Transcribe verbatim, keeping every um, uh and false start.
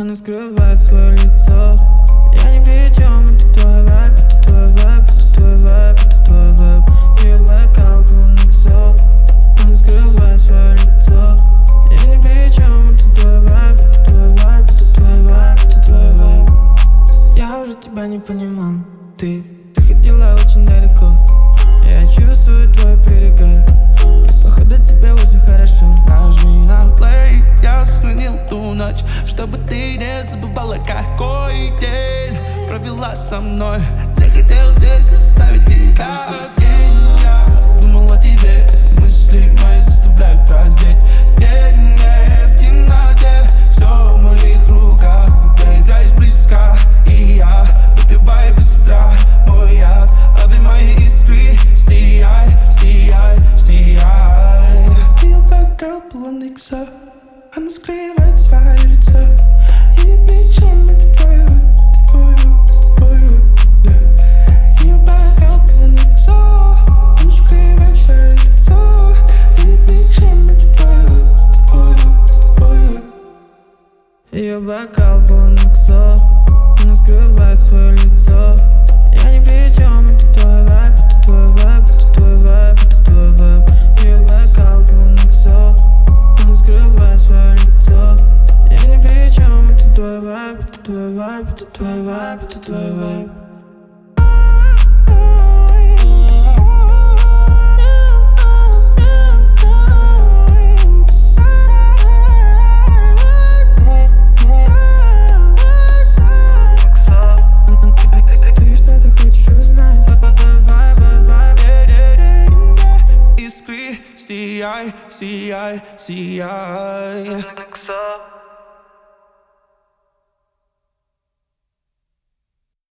она скрывает свое лицо. Я ни при чем, это твой вайб, это твой вайб, это твой вайб, это твой вайб. Ее бокал полный сок, она скрывает свое лицо. Я ни при чем, это твой вайб, это твой вайб, это твой вайб, это твой вайб. Я уже тебя не понимал, ты, ты ходила очень далеко. Я чувствую твой перегар, походу тебе уже хорошо. Нажми на плей, я сохранил ту ночь, чтобы ты не забывала, какой день провела со мной. Я хотел здесь оставить тебя. День я думал о тебе, мысли мои заставляют празднеть. День не в темноте, все в моих руках. Ты играешь близко, и я выпиваю быстро мой яд. Обе мои искры, сияй, сияй, сияй. Ее бэкграунд полон икса, она скрывает свое лицо. Я не причем, это твой вайб, это твой вайб, это твой вайб, yeah. Ее бэкграунд полон икса, она скрывает свое лицо. Я не причем, это твой вайб, это твой вайб, это твой вайб. Ее бокал полон иксо, она скрывает свое лицо. Я ни при чем, это твой вайб, это твой вайб, это твой вайб, это твой вайб. Ее бокал полон иксо, она скрывает свое лицо. Я ни при чем, это твой вайб, это твой вайб, это твой вайб, это твой вайб. Ты что-то хочешь узнать? Искры, сияй, сияй, сияй.